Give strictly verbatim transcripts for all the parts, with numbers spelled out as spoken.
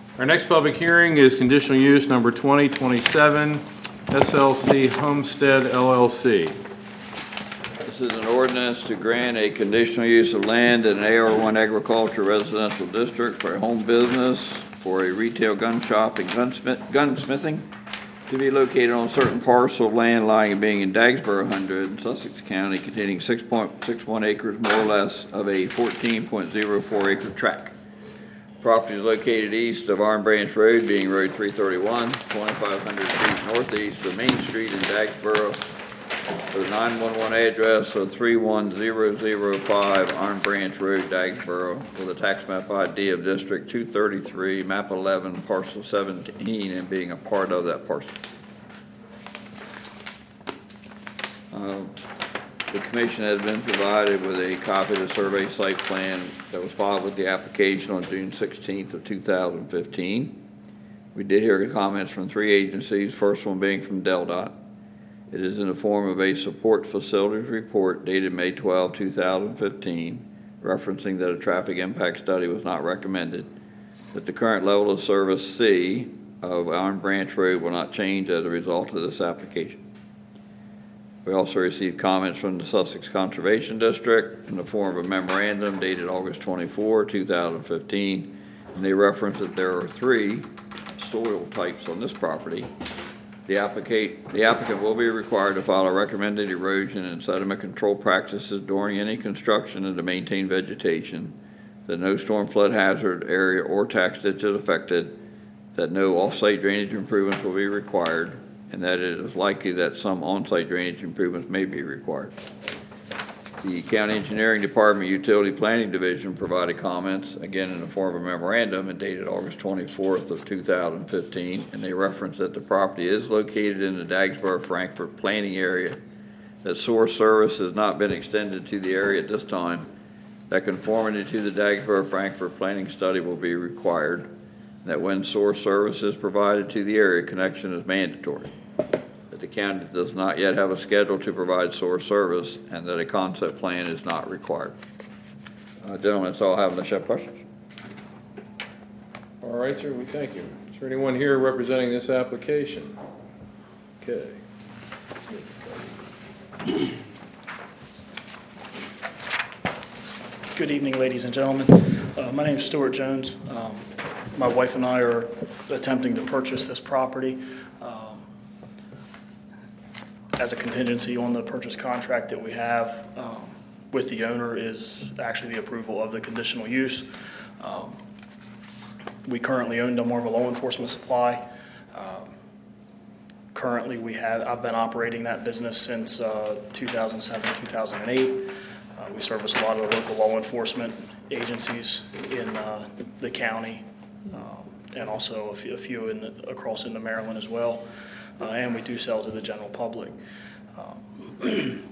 Our next public hearing is conditional use number twenty twenty-seven, S L C Homestead L L C. This is an ordinance to grant a conditional use of land in an A R one agriculture residential district for a home business for a retail gun shop and gunsmith, gunsmithing to be located on a certain parcel of land lying and being in Dagsboro one hundred, Sussex County, containing six point six one acres more or less of a fourteen point zero four acre tract. Property is located east of Iron Branch Road, being Road three thirty-one, twenty-five hundred feet northeast of Main Street in Dagsboro, with a nine one one address of three one zero zero five Iron Branch Road, Dagsboro, with a tax map I D of District two thirty-three, map eleven, parcel seventeen, and being a part of that parcel. Uh, The commission has been provided with a copy of the survey site plan that was filed with the application on June sixteenth of two thousand fifteen. We did hear comments from three agencies, first one being from DelDOT. It is in the form of a support facilities report dated May twelfth, two thousand fifteen, referencing that a traffic impact study was not recommended, that the current level of service C of Iron Branch Road will not change as a result of this application. We also received comments from the Sussex Conservation District in the form of a memorandum dated August twenty-fourth, two thousand fifteen, and they reference that there are three soil types on this property. The applicant, the applicant will be required to follow recommended erosion and sediment control practices during any construction and to maintain vegetation, that no storm flood hazard area or tax ditch is affected, that no off-site drainage improvements will be required, and that it is likely that some on-site drainage improvements may be required. The County Engineering Department Utility Planning Division provided comments, again in the form of a memorandum and dated August twenty-fourth of two thousand fifteen, and they reference that the property is located in the Dagsboro-Frankfort planning area, that source service has not been extended to the area at this time, that conformity to the Dagsboro-Frankfort planning study will be required, that when source service is provided to the area, connection is mandatory, that the county does not yet have a schedule to provide source service, and that a concept plan is not required. Uh, gentlemen, that's all I have unless you have questions. All right, sir, we thank you. Is there anyone here representing this application? Okay. Good evening, ladies and gentlemen. Uh, my name is Stuart Jones. Um, my wife and I are attempting to purchase this property um, as a contingency on the purchase contract that we have um, with the owner is actually the approval of the conditional use. Um, we currently own Delmarva Law Enforcement Supply. Um, currently, we have I've been operating that business since uh, two thousand seven, two thousand eight. Uh, we service a lot of the local law enforcement agencies in uh, the county, um, and also a few, a few in, across into Maryland as well. Uh, and we do sell to the general public. Um,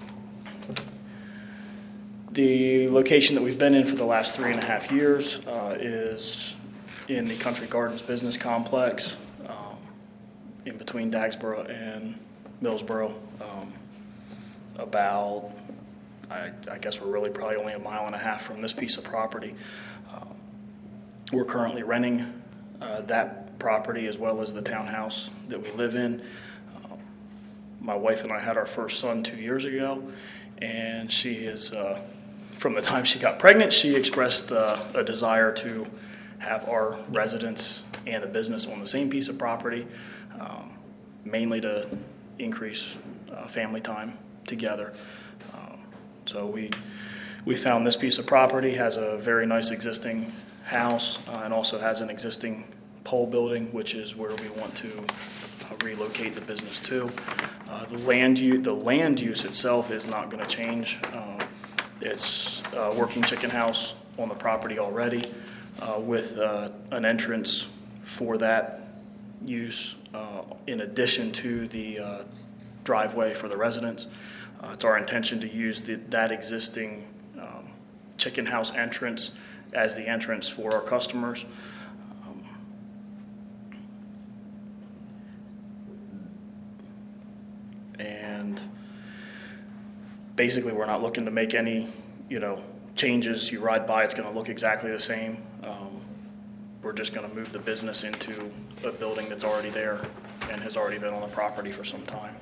the location that we've been in for the last three and a half years uh, is in the Country Gardens Business Complex, um, in between Dagsboro and Millsboro, um, about I, I guess we're really probably only a mile and a half from this piece of property. Um, we're currently renting uh, that property as well as the townhouse that we live in. Um, my wife and I had our first son two years ago, and she is, uh, from the time she got pregnant, she expressed uh, a desire to have our residence and the business on the same piece of property, um, mainly to increase uh, family time together. So we we found this piece of property has a very nice existing house uh, and also has an existing pole building, which is where we want to uh, relocate the business to. Uh, the land use the land use itself is not going to change. Um, it's a working chicken house on the property already, uh, with uh, an entrance for that use uh, in addition to the uh, driveway for the residents. Uh, it's our intention to use the, that existing um, chicken house entrance as the entrance for our customers. Um, and basically, we're not looking to make any, you know, changes. You ride by, it's going to look exactly the same. Um, we're we're just going to move the business into a building that's already there and has already been on the property for some time.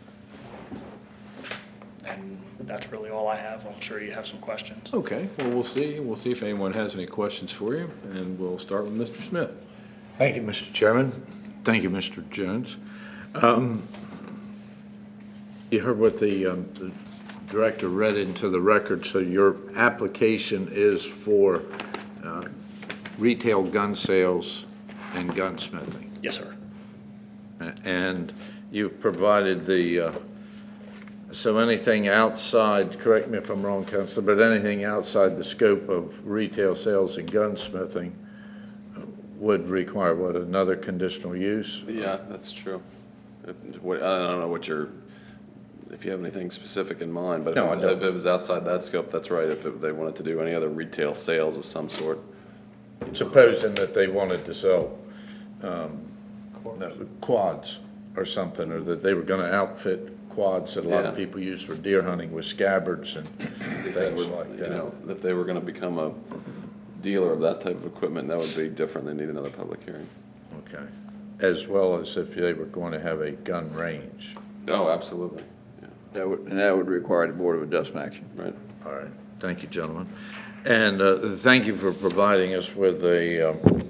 And that's really all I have. I'm sure you have some questions. Okay, well, we'll see. We'll see if anyone has any questions for you, and we'll start with Mister Smith. Thank you, Mister Chairman. Thank you, Mister Jones. Um, You heard what the, um, the director read into the record, so your application is for uh, retail gun sales and gunsmithing. Yes, sir. A- And you've provided the, uh, so anything outside, correct me if I'm wrong, Counselor, but anything outside the scope of retail sales and gunsmithing uh, would require, what, another conditional use? Yeah, that's true. If- what- I don't know what your, if you have anything specific in mind, but if No, it I was- don't. if it was outside that scope, that's right. If it- they wanted to do any other retail sales of some sort. Supposing that they wanted to sell um, quads or something, or that they were going to outfit quads that a lot of Yeah. people use for deer hunting with scabbards and That things would, like you that. know, if they were gonna become a dealer of that type of equipment, that would be different. They need another public hearing. Okay. As well as if they were going to have a gun range. Oh, absolutely. Yeah, That would, and that would require the Board of Adjustment action. right. All right. Thank you, gentlemen. And uh, thank you for providing us with a um,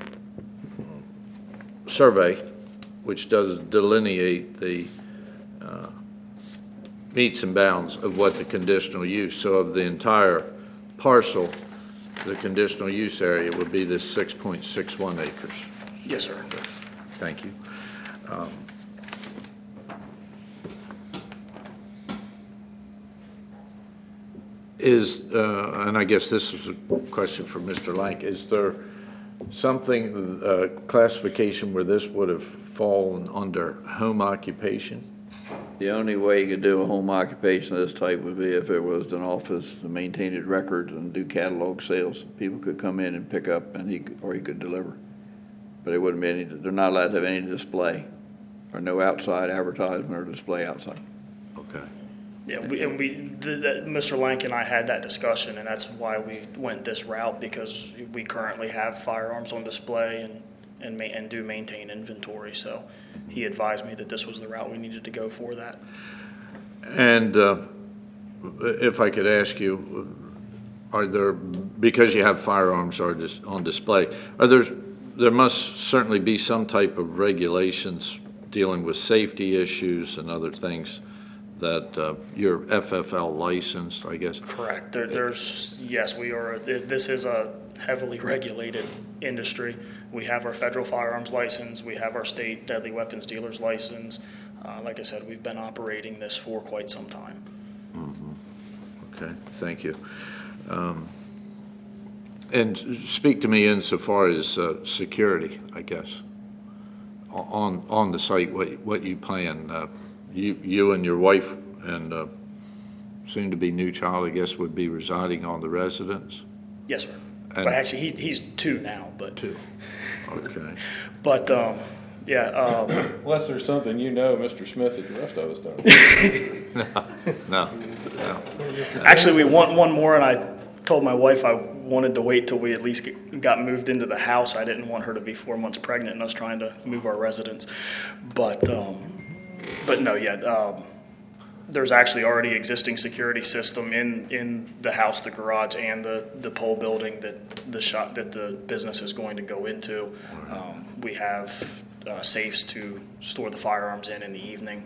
survey which does delineate the uh, meets and bounds of what the conditional use. So of the entire parcel, the conditional use area would be this six point six one acres. Yes, sir. Thank you. Um, Is, uh, and I guess this is a question for Mister Lank, is there something, uh, classification where this would have fallen under home occupation? The only way you could do a home occupation of this type would be if it was an office that maintained its records and do catalog sales. People could come in and pick up, and he, could- or he could deliver. But it wouldn't be any, they're not allowed to have any display, or no outside advertisement or display outside. Okay. Yeah, we, and we, the, the, Mister Lank and I had that discussion, and that's why we went this route, because we currently have firearms on display and, and ma- and do maintain inventory, so he advised me that this was the route we needed to go for that. And uh, if I could ask you, are there, because you have firearms are dis- on display, are there, there must certainly be some type of regulations dealing with safety issues and other things that uh, you're F F L licensed, I guess? Correct. There, there's, yes, we are, this this is a heavily regulated industry. We have our federal firearms license, we have our state deadly weapons dealer's license. Uh, like I said, we've been operating this for quite some time. Okay, thank you. Um, And speak to me insofar as uh, security, I guess, o- on, on the site, what, what you plan. uh, You, you and your wife and uh, soon to be new child, I guess, would be residing on the residence? Yes, sir. And- But actually, he's, he's two now, but, Two. Okay. but, um, yeah, um, Unless there's something you know, Mister Smith, that the rest of us don't. No, no. actually, we want one more, and I told my wife I wanted to wait till we at least get- got moved into the house. I didn't want her to be four months pregnant and us trying to move our residence. But, um, but no, yeah, um, there's actually already existing security system in, in the house, the garage, and the, the pole building that the shop, that the business is going to go into. Um, we have uh, safes to store the firearms in in the evening.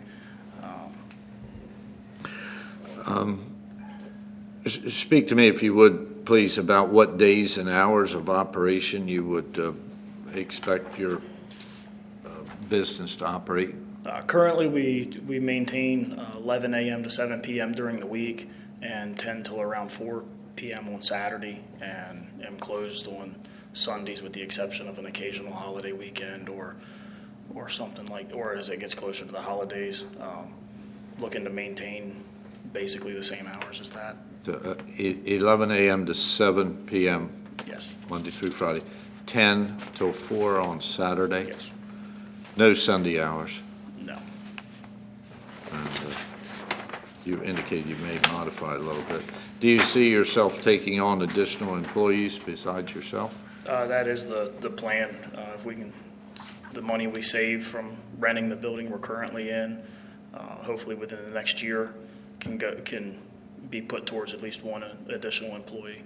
S- Speak to me, if you would, please, about what days and hours of operation you would uh, expect your uh, business to operate. Uh, currently, we, we maintain uh, eleven a.m. to seven p.m. during the week and ten till around four p.m. on Saturday, and am closed on Sundays with the exception of an occasional holiday weekend or or something like, or as it gets closer to the holidays, um, looking to maintain basically the same hours as that. To, uh, e- eleven a.m. to seven p.m. Yes, Monday through Friday, ten till four on Saturday. yes, No Sunday hours. no. And, uh, you indicated you may modify it a little bit. Do you see yourself taking on additional employees besides yourself? Uh, that is the, the plan. Uh, if we can, the money we save from renting the building we're currently in, uh, hopefully within the next year, can go, can be put towards at least one additional employee.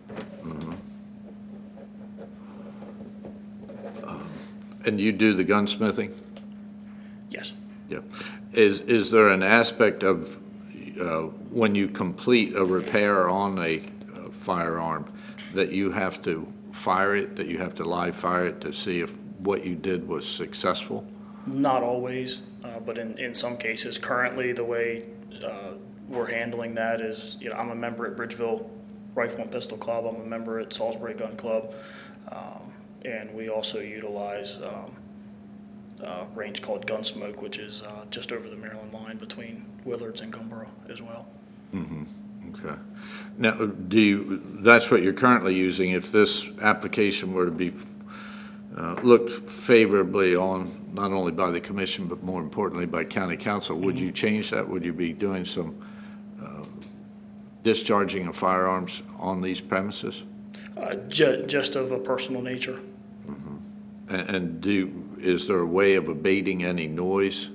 And you do the gunsmithing? Yes. Yeah. Is, is there an aspect of, uh, when you complete a repair on a uh, firearm, that you have to fire it, that you have to live fire it to see if what you did was successful? Not always, uh, but in, in some cases, currently the way uh, we're handling that is, you know, I'm a member at Bridgeville Rifle and Pistol Club. I'm a member at Salisbury Gun Club. Um, and we also utilize um, a range called Gunsmoke, which is uh, just over the Maryland line between Willards and Gumboro as well. Okay. Now, do you, that's what you're currently using. If this application were to be uh, looked favorably on, not only by the commission, but more importantly by county council, would you change that? Would you be doing some uh, discharging of firearms on these premises? Uh, ju- just of a personal nature. And, and do, is there a way of abating any noise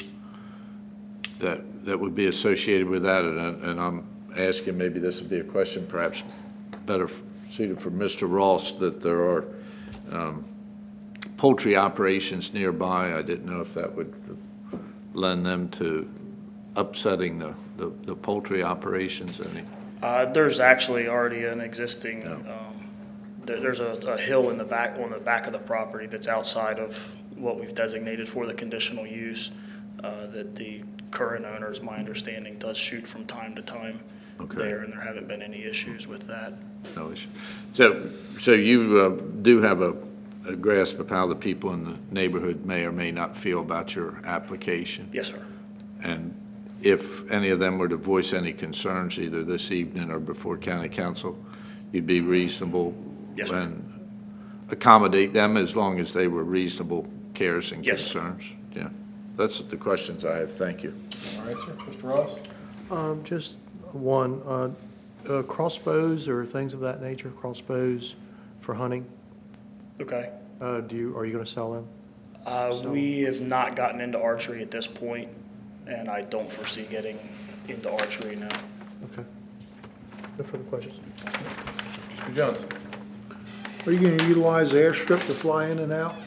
that, that would be associated with that? And, and I'm asking, maybe this would be a question perhaps better suited for Mister Ross, that there are um, poultry operations nearby. I didn't know if that would lend them to upsetting the, the, the poultry operations any. Uh, there's actually already an existing, um, there, there's a, a hill in the back, on the back of the property that's outside of what we've designated for the conditional use, uh, that the current owner, is my understanding, does shoot from time to time Okay. there, and there haven't been any issues with that. No issue. So, so you uh, do have a, a grasp of how the people in the neighborhood may or may not feel about your application? Yes, sir. And if any of them were to voice any concerns, either this evening or before county council, you'd be reasonable Yes, sir. and accommodate them as long as they were reasonable cares and Yes, sir. concerns? Yeah. That's the questions I have. Thank you. All right, sir. Mister Ross? Um, just one, uh, uh, crossbows or things of that nature, crossbows for hunting, Okay. uh, do you, are you gonna sell them? Uh, So- we have not gotten into archery at this point, and I don't foresee getting into archery now. Okay. No further questions? Mister Johnson? Are you going to utilize the airstrip to fly in and out?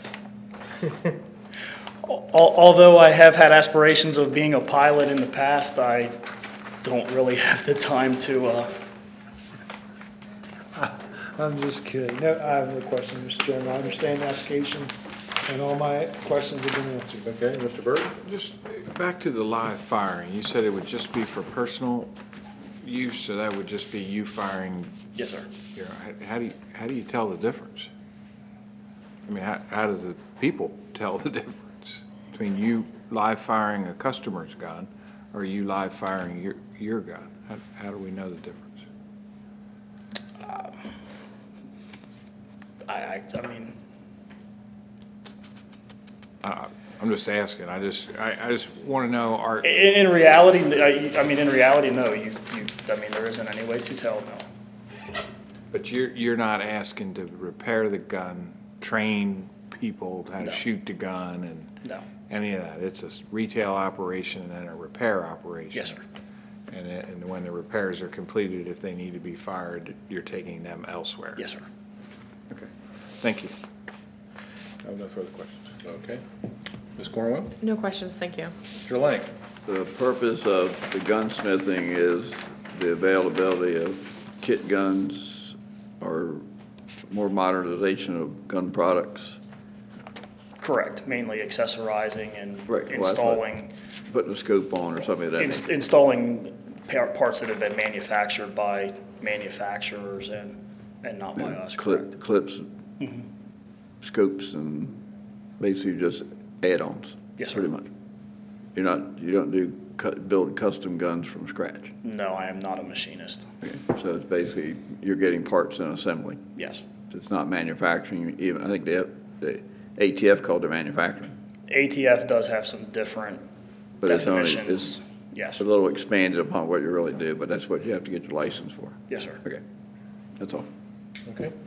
Al- Although I have had aspirations of being a pilot in the past, I don't really have the time to, uh, I'm just kidding. No, I have no question, Mister Chairman. I understand the application, and all my questions have been answered. Okay, Mister Byrd? Just back to the live firing, you said it would just be for personal use, so that would just be you firing yes, sir. your, how- how do you, how do you tell the difference? I mean, how, how do the people tell the difference between you live firing a customer's gun or you live firing your, your gun? How, how do we know the difference? I, I, I mean, Uh, I'm just asking, I just, I, I just want to know, are, in, in reality, I, I mean, in reality, no, you, you, I mean, there isn't any way to tell, no. but you're, you're not asking to repair the gun, train people how to No. shoot the gun and No. any of that. It's a retail operation and a repair operation. Yes, sir. And, it- and when the repairs are completed, if they need to be fired, you're taking them elsewhere. Yes, sir. Okay, thank you. I have no further questions. Okay. Miz Cornwell? No questions, thank you. Mister Lang? The purpose of the gunsmithing is the availability of kit guns or more modernization of gun products. Correct, mainly accessorizing and Right, well, that's what- installing, Putting a scope on or something of that ins- nature. installing par- parts that have been manufactured by manufacturers and, and not by us, correct? Clip, clips, scopes, and basically just add-ons. Yes, sir. Pretty much. You're not, you don't do, cu- build custom guns from scratch. No, I am not a machinist. Okay. So it's basically, you're getting parts and assembly. Yes. It's not manufacturing, even, I think the, the A T F called it manufacturing. A T F does have some different But it's only, definitions. it's Yes, a little expanded upon what you really do, but that's what you have to get your license for. yes, sir. Okay, that's all. Okay.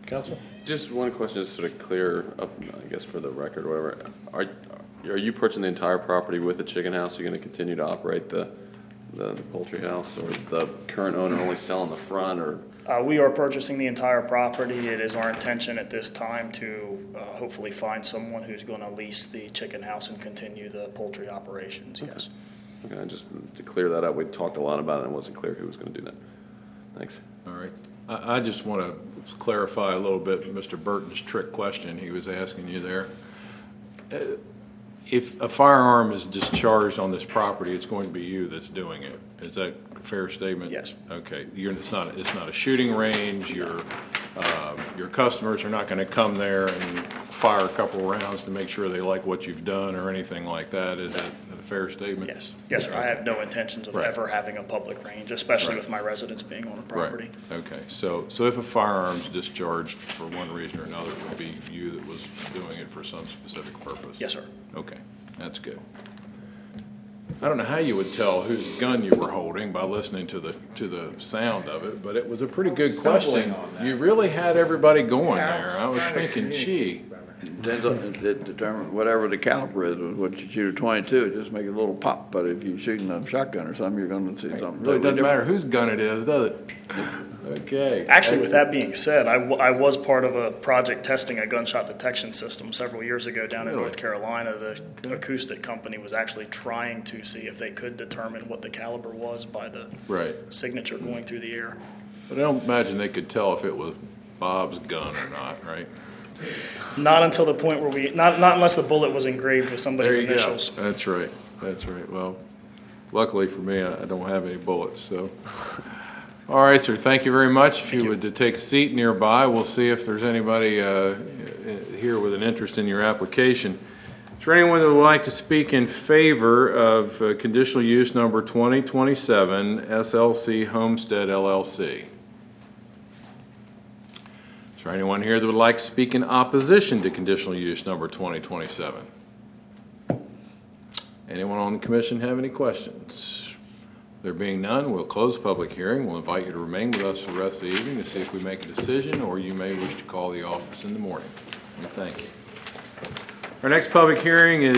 Counsel? Just one question, just sort of clear up, I guess, for the record, or whatever. Are, are you purchasing the entire property with the chicken house? You're gonna continue to operate the, the the poultry house, or is the current owner only selling the front, or? Uh, we are purchasing the entire property. It is our intention at this time to uh, hopefully find someone who's going to lease the chicken house and continue the poultry operations, yes. Okay, just to clear that up, we talked a lot about it, and it wasn't clear who was gonna do that. Thanks. All right. I, I just want to clarify a little bit Mister Burton's trick question he was asking you there. Uh, If a firearm is discharged on this property, it's going to be you that's doing it. Is that a fair statement? Yes. Okay. You're, it's not, it's not a shooting range. Your, um, your customers are not going to come there and fire a couple rounds to make sure they like what you've done or anything like that. Is that a fair statement? Yes, yes, sir. I have no intentions of Right. ever having a public range, especially Right. with my residence being on the property. Right. Okay. So, so if a firearm's discharged for one reason or another, it would be you that was doing it for some specific purpose? Yes, sir. Okay, that's good. I don't know how you would tell whose gun you were holding by listening to the, to the sound of it, but it was a pretty good question. You really had everybody going there. I was thinking, gee. Depends on, it determines, whatever the caliber is, what you shoot a twenty-two, it just makes a little pop, but if you're shooting a shotgun or something, you're gonna see something Really totally doesn't different. matter whose gun it is, does it? Okay. Actually, with that being said, I, w- I was part of a project testing a gunshot detection system several years ago down in Really? North Carolina. The acoustic company was actually trying to see if they could determine what the caliber was by the Right. signature going through the air. But I don't imagine they could tell if it was Bob's gun or not, right? Not until the point where we, not, not unless the bullet was engraved with somebody's There you go. initials. That's right, that's right. Well, luckily for me, I I don't have any bullets, so. All right, sir, thank you very much. If you would uh, take a seat nearby, we'll see if there's anybody uh, here with an interest in your application. Is there anyone that would like to speak in favor of uh, conditional use number twenty twenty-seven S L C Homestead L L C? Is there anyone here that would like to speak in opposition to conditional use number twenty twenty-seven? Anyone on the commission have any questions? There being none, we'll close the public hearing. We'll invite you to remain with us for the rest of the evening to see if we make a decision, or you may wish to call the office in the morning. We thank you. Our next public hearing is